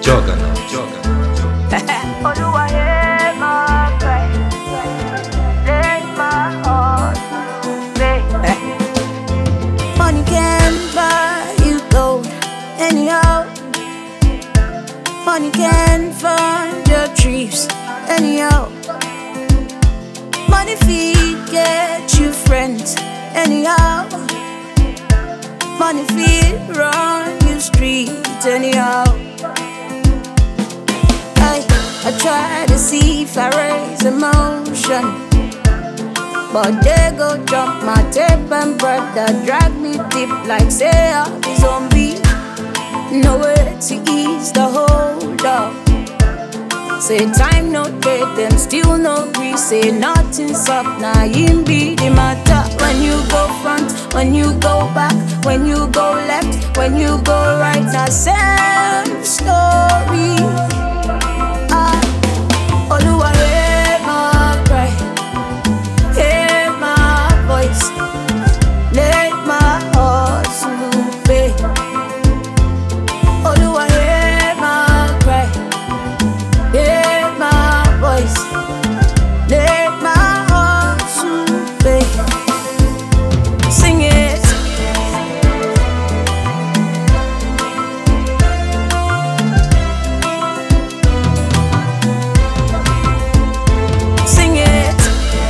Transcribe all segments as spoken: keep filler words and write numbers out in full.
Juggernaut. Oluwa, hear my cry. Let my heart break. Money can buy you gold anyhow. Money can fund your dreams anyhow. Money feed get you friends anyhow. Money feed run you streets anyhow. I, I try to see if I raise emotion, but they go jump my tape and brother drag me deep like say I'm a zombie. No way to ease the hold up. Say time no trade, them still no agree. Say nothing's up, now him be the matter. When you go front, when you go back, when you go left, when you go right, now same story. Ah, Oluwa, hear my cry, hear my voice, let my heart pay. Oluwa, hear my cry, hear my voice, let my heart pay. Sing it. Sing it.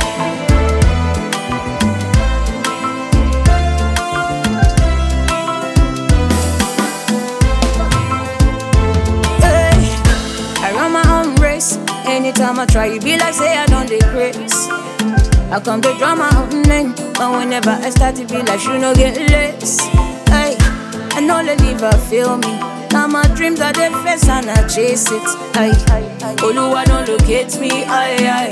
Hey, I run my own race. Anytime I try, you be like say I don't decrease. I come to draw my own name, but whenever I start to be like you no get less. Hey, I know they never feel me. Now my dreams are the face and I chase it. Hey, Oluwa don't locate me. Aye, aye.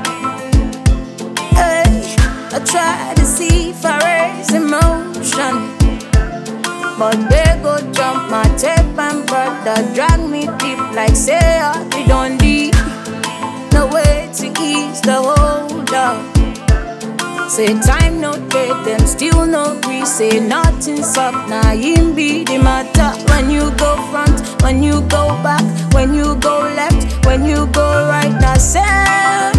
Hey, I try to see if I raise emotion, but they go jump my tape and brother drag me deep like say I be Dundee. No way to ease the hold up. Say time no trade, them still no agree. Say nothing's up, now him be the matter. When you go front, when you go back, when you go left, when you go right, now same